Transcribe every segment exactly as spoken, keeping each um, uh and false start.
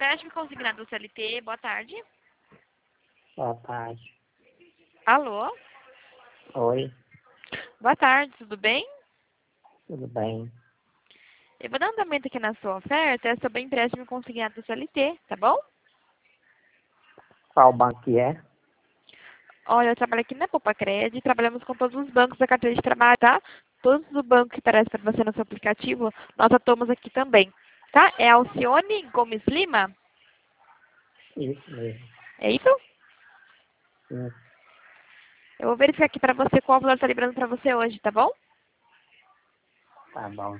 Empréstimo consignado do C L T, boa tarde. Boa tarde. Alô? Oi, Boa tarde, tudo bem? tudo bem? Eu vou dar um andamento aqui na sua oferta, é sobre empréstimo consignado do C L T, tá bom? Qual banco que é? Olha, eu trabalho aqui na Poupa Cred, trabalhamos com todos os bancos da carteira de trabalho, tá? Todos os bancos que aparecem para você no seu aplicativo, nós atuamos aqui também, tá? É Alcione Gomes Lima? Isso mesmo. É isso? Sim, Eu vou verificar aqui para você qual valor está liberando para você hoje, tá bom? tá bom.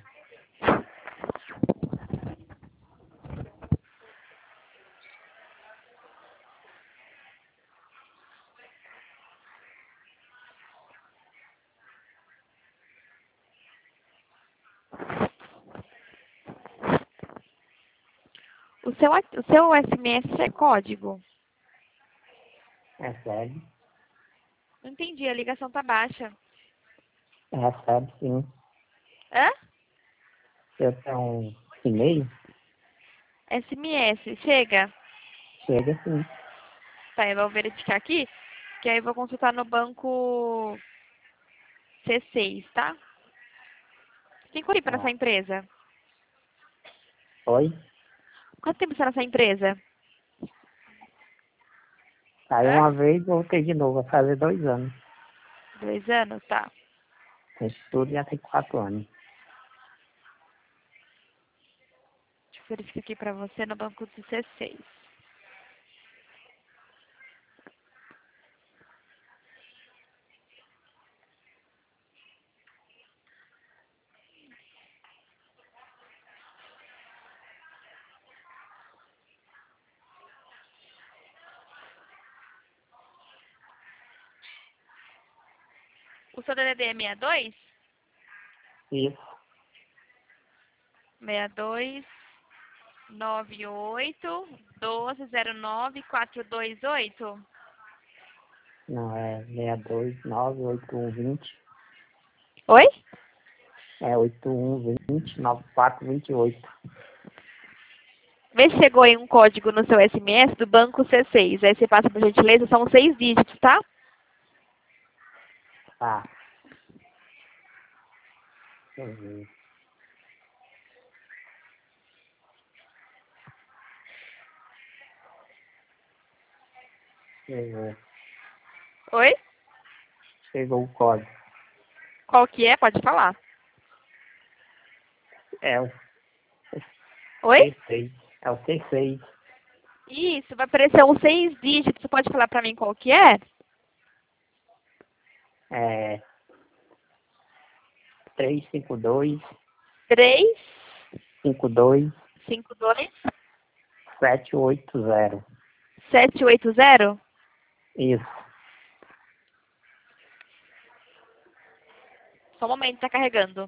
O seu, o seu S M S é código? Recebe? Não entendi, a ligação tá baixa. Recebe sim. Hã? Eu tenho um e-mail? S M S, chega? Chega sim. Tá, eu vou verificar aqui, que aí eu vou consultar no banco C seis, tá? Tem quanto tempo nessa Tá. empresa? Oi? Quanto tempo está nessa empresa? Aí Hã? uma vez voltei de novo, vai fazer dois anos. Dois anos? Tá. Isso tudo já tem quatro anos. Deixa eu verificar aqui pra você no banco do C seis. O seu D D D é sessenta e dois? Isso. sessenta e dois, noventa e oito, doze, zero nove, quatrocentos e vinte e oito? Não, é seis dois nove oito um vinte. Oi? É oito um vinte nove quatro vinte e oito. Vê se chegou aí um código no seu S M S do banco C seis. Aí você passa por gentileza, são seis dígitos, tá? Tá. Deixa eu ver. Chegou. Oi? Chegou o código. Qual que é? Pode falar. É o Oi? C seis. É o C seis. Isso, vai aparecer uns seis dígitos. Você pode falar pra mim qual que é? É três cinco dois Três, cinco dois cinco, dois, sete oito zero. sete, oito, zero? Isso. Só um momento, tá carregando.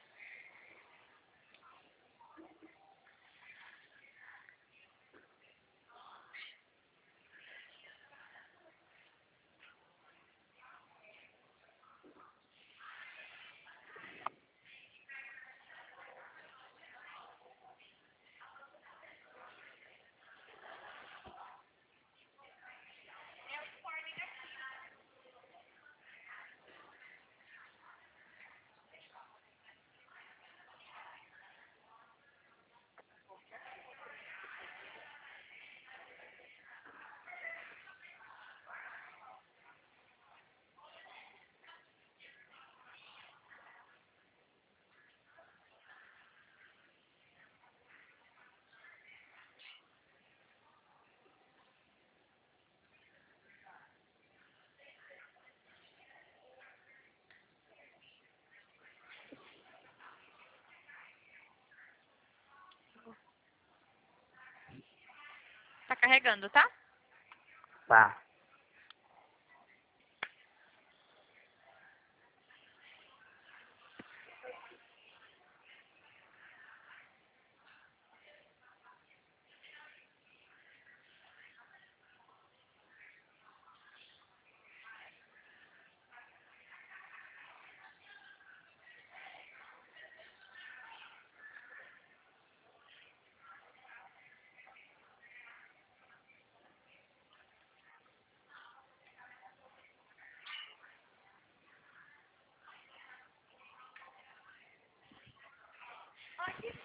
Tá carregando, tá? Tá.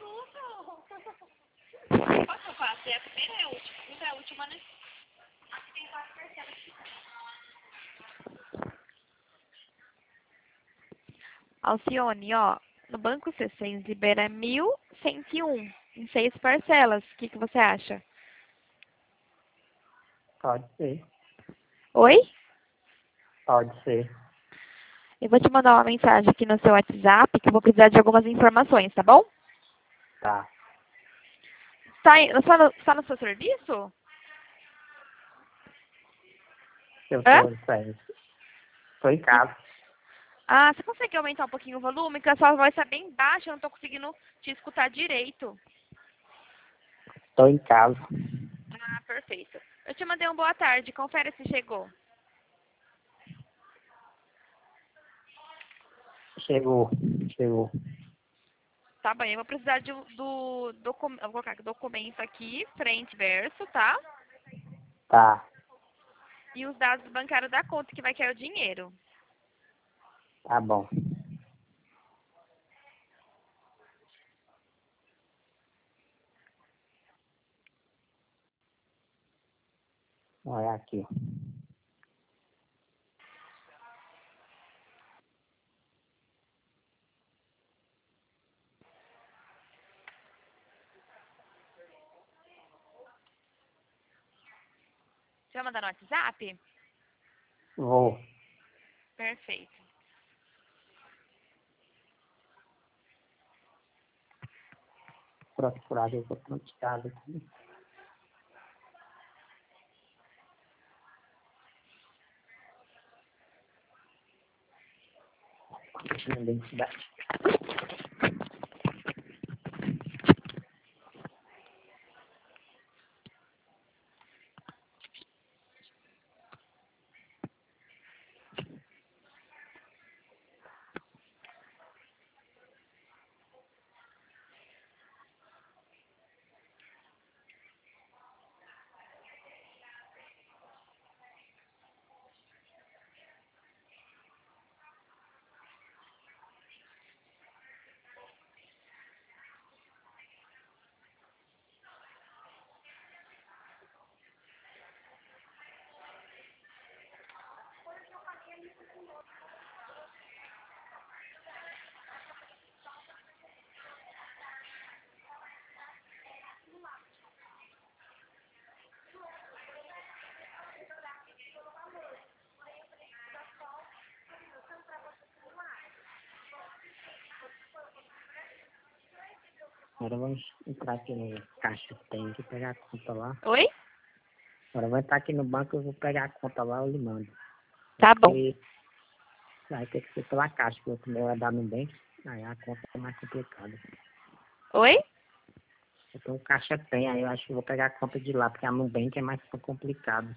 Qual que eu faço? É a primeira ou é a última? A primeira é a última, né? Aqui tem quatro parcelas. Alcione, ó, no Banco C seis libera mil cento e um em seis parcelas. O que, que você acha? Pode ser. Oi? Pode ser. Eu vou te mandar uma mensagem aqui no seu WhatsApp que eu vou precisar de algumas informações, tá bom? Tá. Tá, em- está, no, está no seu serviço? Eu Hã? tô, tô em casa. Ah, você consegue aumentar um pouquinho o volume? Que a sua voz está bem baixa, eu não estou conseguindo te escutar direito. Tô em casa. Ah, perfeito. Eu te mandei um boa tarde, confere se chegou. Chegou. Chegou. Tá bem, eu vou precisar de, um- do documento, vou colocar aqui, documento aqui, frente e verso, tá? Tá. E os dados bancários da conta que vai cair o dinheiro. Tá bom. Olha aqui. Você vai mandar no WhatsApp? Vou. Perfeito. Procurar, eu vou praticar aqui. Identidade. Agora vamos entrar aqui no caixa que tem aqui, pegar a conta lá. Oi? Agora vou entrar aqui no banco, eu vou pegar a conta lá, eu lhe mando. Tá bom. Porque vai ter que ser pela caixa, porque o meu é dar no banco, aí a conta é mais complicada. Oi? Então o caixa tem, aí eu acho que eu vou pegar a conta de lá, porque a Nubank é mais complicado.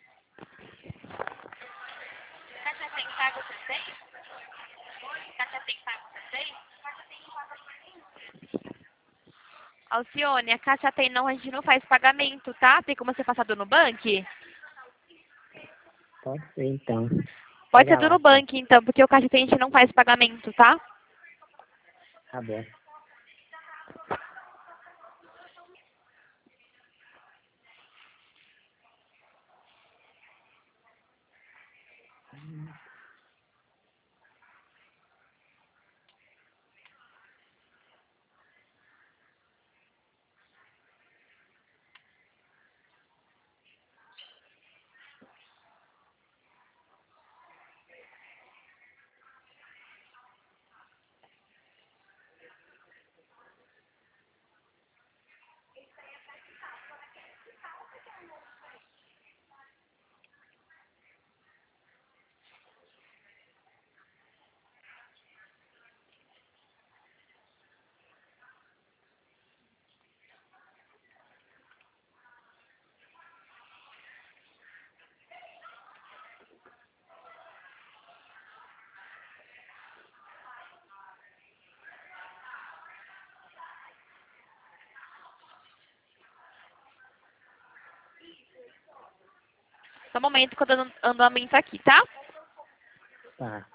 Caixa tem pago você tem? Caixa tem pago você tem? Alcione, a Caixa tem não, a gente não faz pagamento, tá? Tem como você passar do Nubank? Pode ser então. Pode ser Pega do lá, então. Nubank, então, porque o Caixa tem a gente não faz pagamento, tá? Tá bom. Só um momento que eu tô dando andamento aqui, tá? Tá.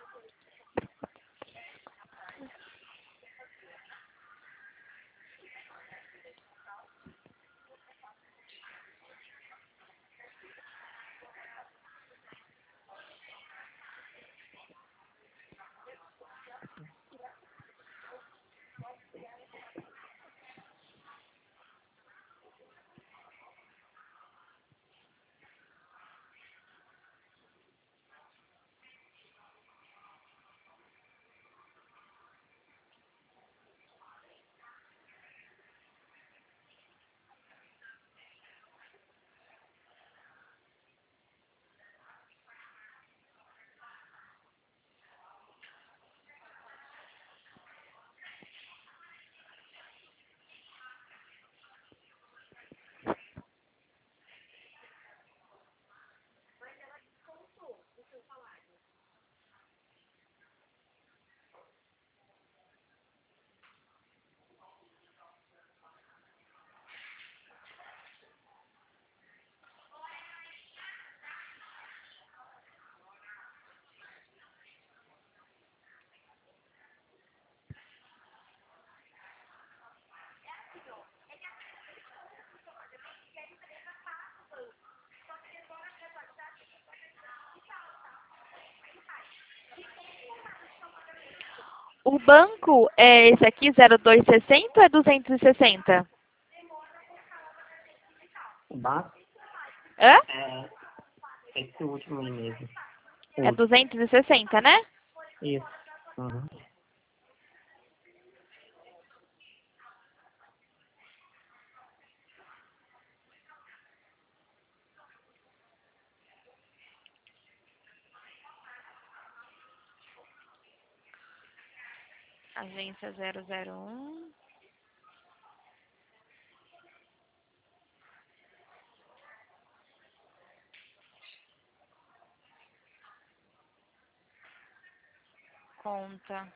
O banco é esse aqui, zero dois sessenta ou é duzentos e sessenta? O banco Hã? é esse último aí mesmo. O É último. duzentos e sessenta, né? Isso. Uhum. Agência zero zero um. Conta.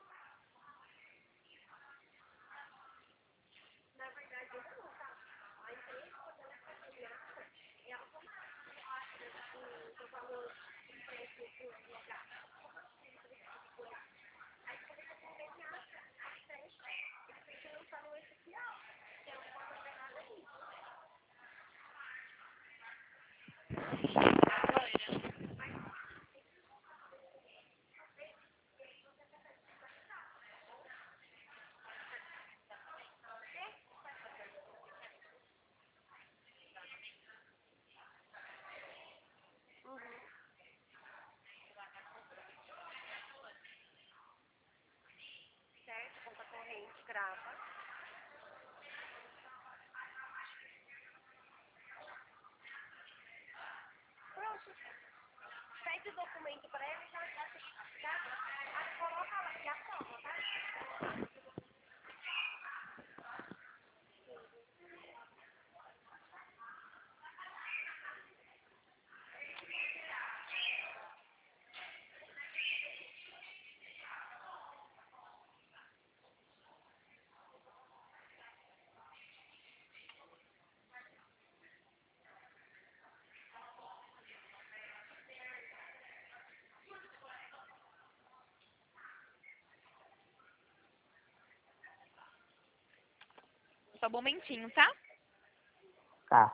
Só um momentinho, tá? Tá.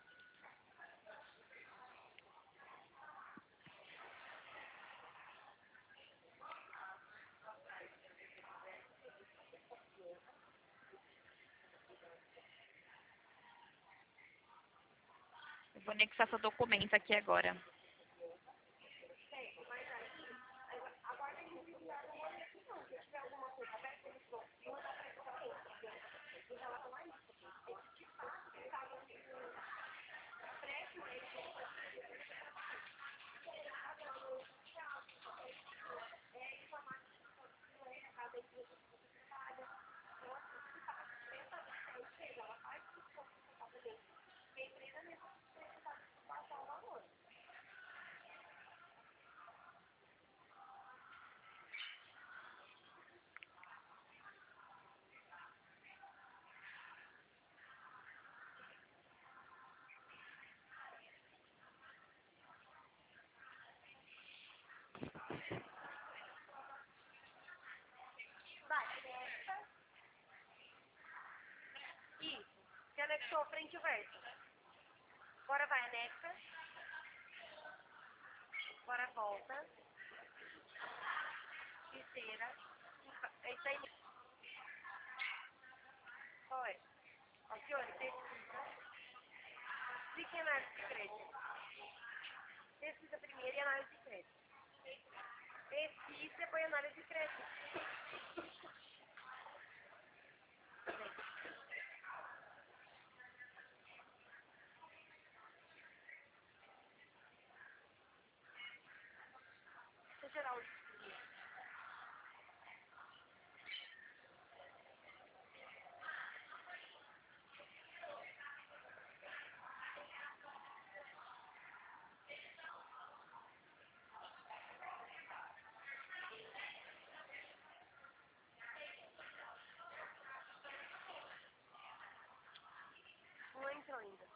Eu vou anexar seu documento aqui agora. Você anexou frente e verso. Agora vai, anexa. Agora volta. Terceira. É isso aí. Olha. Alcione, pesquisa. Clique em análise de crédito. Pesquisa primeiro e análise de crédito. Pesquisa e depois análise de crédito. Deixa eu gerar o não entrou ainda.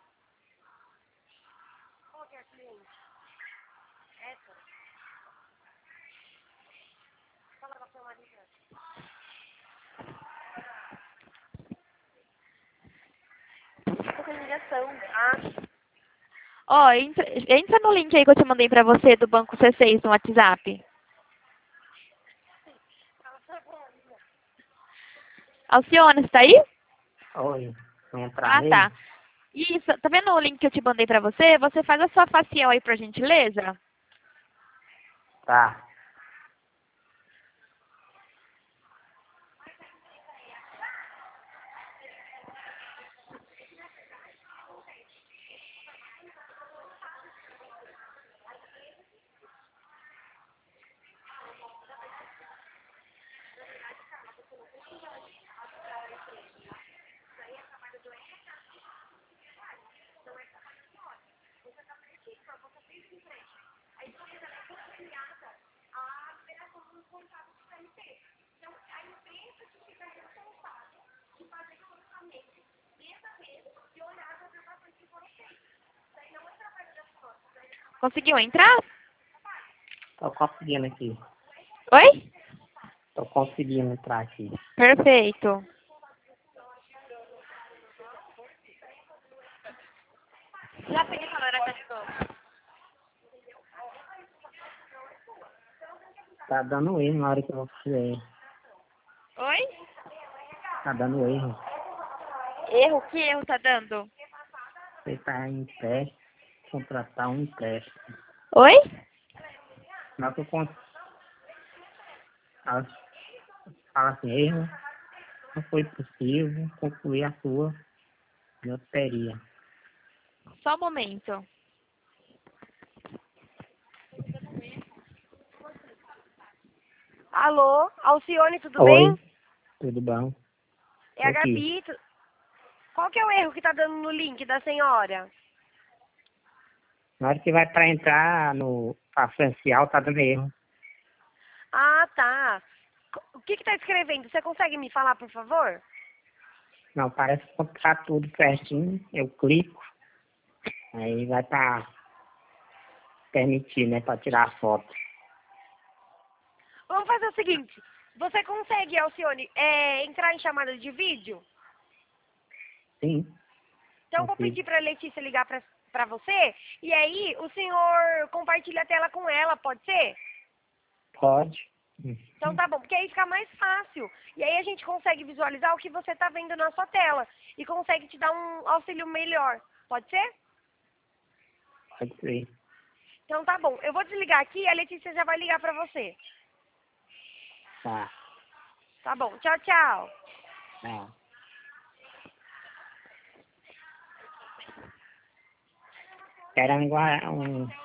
Qual que é a cliente? Essa? Fala com a sua Marisa. Ligação. Ah, Ó, entra, entra no link aí que eu te mandei pra você do Banco C seis no WhatsApp. ela foi Alcione, você tá aí? Oi, vou entrar Ah, nele? tá. Isso, tá vendo o link que eu te mandei pra você? Você faz a sua facial aí, por gentileza? Tá. Conseguiu entrar? Tô conseguindo aqui. Oi? Tô conseguindo entrar aqui. Perfeito. Já peguei a hora que eu Tá dando erro na hora que eu vou fazer. Oi? Tá dando erro. Erro? Que erro tá dando? Você tá em pé, contratar um empréstimo. Oi? Na que eu con- fala fala assim, erro, não foi possível concluir a sua loteria. Só um momento. Alô, Alcione, tudo Oi, bem? tudo bom? É Tô a aqui. Gabi. tu- Qual que é o erro que tá dando no link da senhora? Na hora que vai pra entrar no facial, tá dando erro. Ah, tá. Co- O que que tá escrevendo? Você consegue me falar, por favor? Não, parece que tá tudo certinho. Eu clico, aí vai pra permitir, né, pra tirar a foto. Vamos fazer o seguinte. Você consegue, Alcione, é, entrar em chamada de vídeo? Sim, Então, eu vou consigo. pedir pra Letícia ligar pra, pra você. E aí, o senhor compartilha a tela com ela, pode ser? Pode. Então tá bom, porque aí fica mais fácil. E aí a gente consegue visualizar o que você tá vendo na sua tela. E consegue te dar um auxílio melhor. Pode ser? Pode ser. Então tá bom. Eu vou desligar aqui e a Letícia já vai ligar pra você. Tá. Tá bom. Tchau, tchau. Tá. Quero um, gua- um